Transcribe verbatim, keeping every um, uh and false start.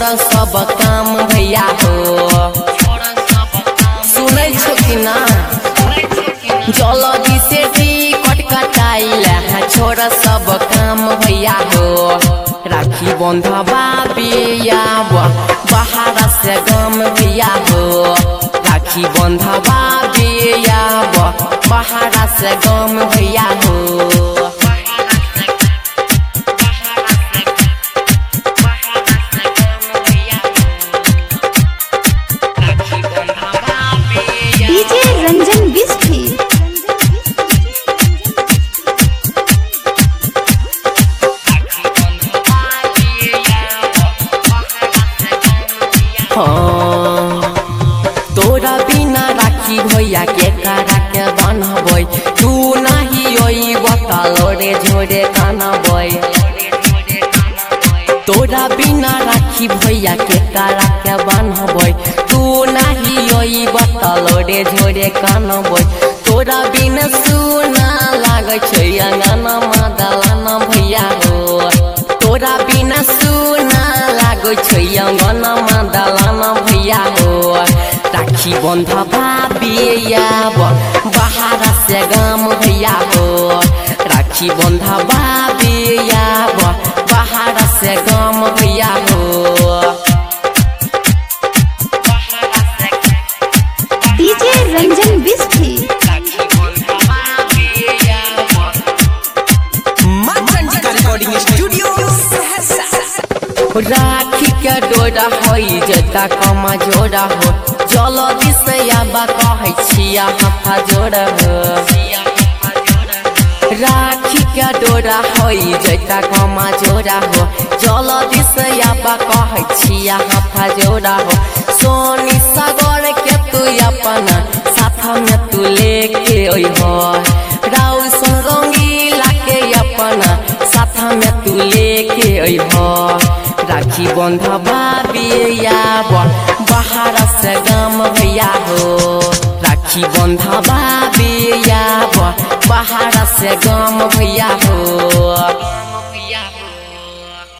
छोड़ सब काम भैया हो। सुनै छो कि ना जल्दी से टिकट कटाइला छोड़ सब काम भैया हो। राखी बंधवा बिया बाहर से गम भैया हो। राखी बंधवा बिया बाहर से गम भैया हो। डीजे रंजन बिस्फी हाँ, तोरा बिना राखी भैया के करा के बनबै तू नहीं ओई बतालो रे झोरे कानबै। तोरा बिना राखी भैया के करा के बनबै तू नहीं ओई बतालो रे झोरे कानबै। तोरा बिना सुना लागै छै अंगना मादलाना भैया हो। तोरा बिना सुना लागै छै अंगना मादलाना भैया हो। राखी बंधवा बिया बाहर से गाम भैया हो। राखी बंधवा बिया बाहर से गाम भैया हो। डीजे रंजन बिस्फी राखी के डोरा होई जता कमा जोड़ा हो। जल्दी से आबा कहै छिया हफा जोड़ा हो। राखी के डोरा होई जता कमा जोड़ा हो। जल्दी से आबा कहै छिया हफा जोड़ा हो। सोनी सागर के तू अपना साथ में तू लेके ओई हो। राउ रंगीला के अपना साथ में तू लेके ओई हो। राखी बंधवा बिया बाहर से गाम भैया हो। राखी बंधवा बिया बाहर से गाम भैया हो।